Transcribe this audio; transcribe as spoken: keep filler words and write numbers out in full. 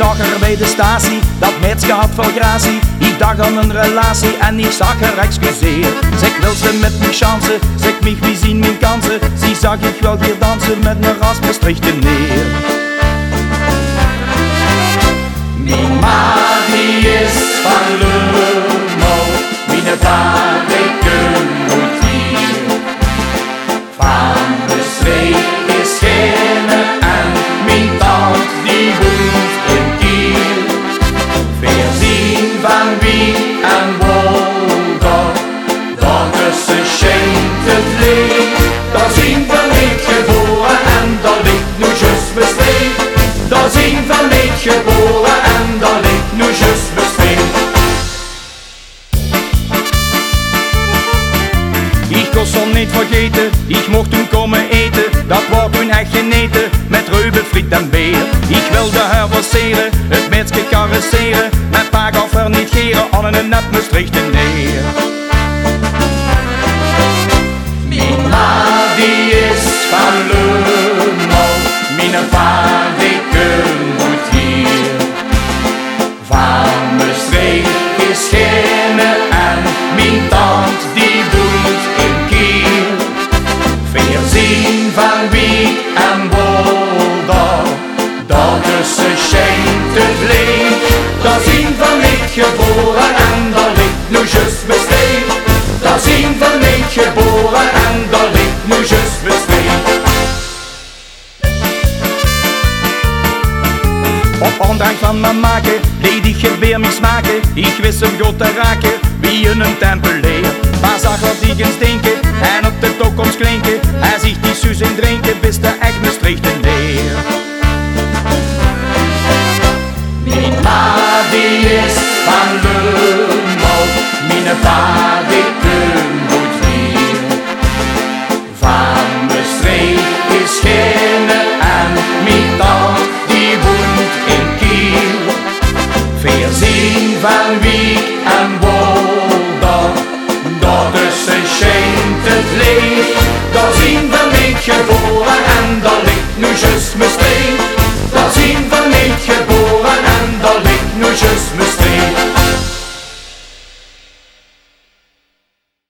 zag haar bij de statie, dat meidje had veel gratie. Ik dacht aan een relatie en ik zag haar excuseer. Zeg, wil ze met me chance, zeg mich, wie zien mijn kansen? Zie zag ik wel hier dansen met een rasbestrichte neer. Mijn ma die is van Lummel, mijn vader moet hier. Van de streek is Genne en mijn tand die woont in Kiel. Veerzien van wie en Wolder, dat is een schijnt het leed. Daar zien we niet geboren en daar ligt nu just besteed. Daar zien we niet geboren en daar ligt nu just besteed. Ik kon zo niet vergeten, ik mocht toen komen eten. Dat wordt toen echt geneten, met reuben, friet en beer. Ik wilde haar verseren, het meidje caresseren. Met pa gaf haar niet geren, aan een net Maastricht neer. Mijn ma die is van Lummel, mijn vader moet hier. Van Maastricht is Genne en mijn tand die woont in Kiel. Veerzien van wie en Wolder, dat is een schijnt het leed. Daar zien we niet geboren en daar ligt nu just besteed. Daar zien we niet geboren en daar ligt nu just besteed. Op aandrang van mijn maken, deed ik gebeer mismaken. Ik wist hem goed te raken, wie in een tempel leer. Pa zag wat ik eens denken en op de toekomst klinken.